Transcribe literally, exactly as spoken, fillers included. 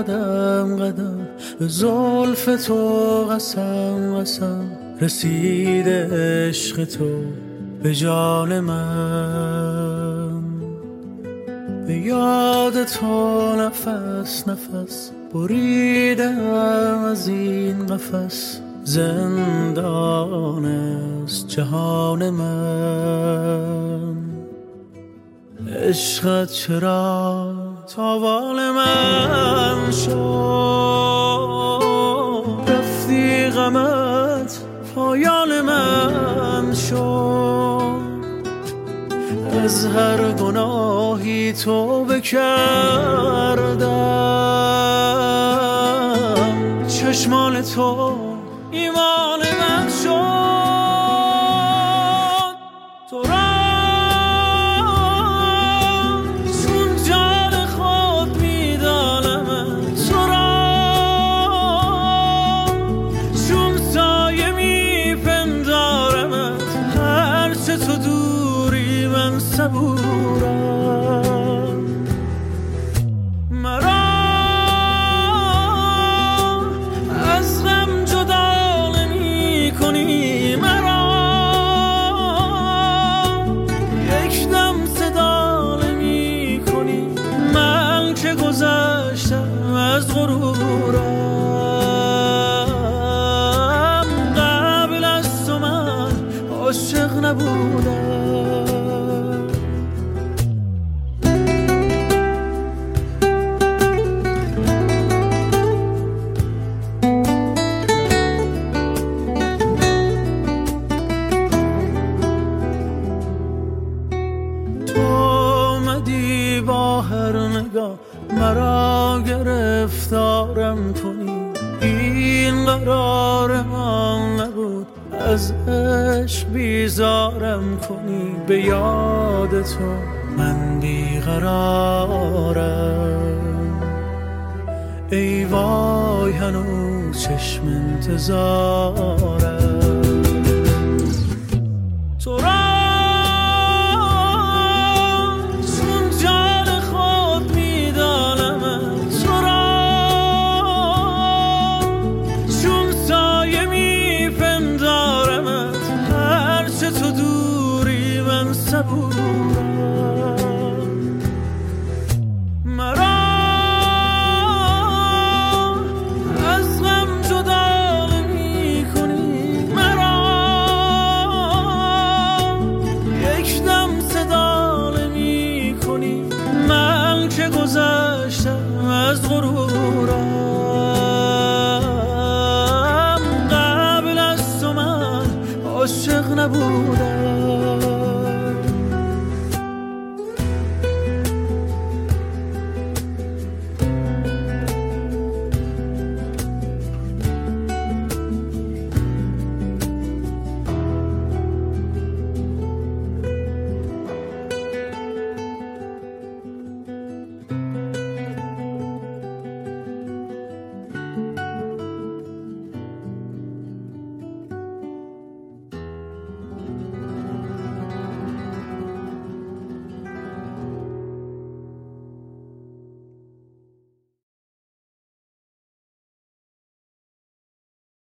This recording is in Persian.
قدم قدم به زلف تو قسم قسم رسیده عشق تو به جان من. به یاد تو نفس نفس بریدم از این قفس، زندان است جهان من. عشقت چرا تاوان من شد، رفتی غمت پایان من شد. از هر گناهی توبه کردم، چشمان تو ایمان من شد. تو را چون جان خود میدانم، تو را چون سایه میپندارم، هرچه تو دوری من صبورم. مرا از غم جدا نمی کنی، مرا یک دم صدا نمی کنی. من که گذشتم از غرورم، قبل از تو من عاشق نبودم. با هر نگاه مرا گرفتارم کنی، این قرار من نبود از عشق بیزارم کنی. به یاد تو من بیقرارم، ای وای هنوز چشم انتظارم. تو را صبورم. مرا از غم جدا نمی کنی، مرا یک دم صدا نمی کنی. من که گذشتم از غرورم، قبل از تو من عاشق نبودم.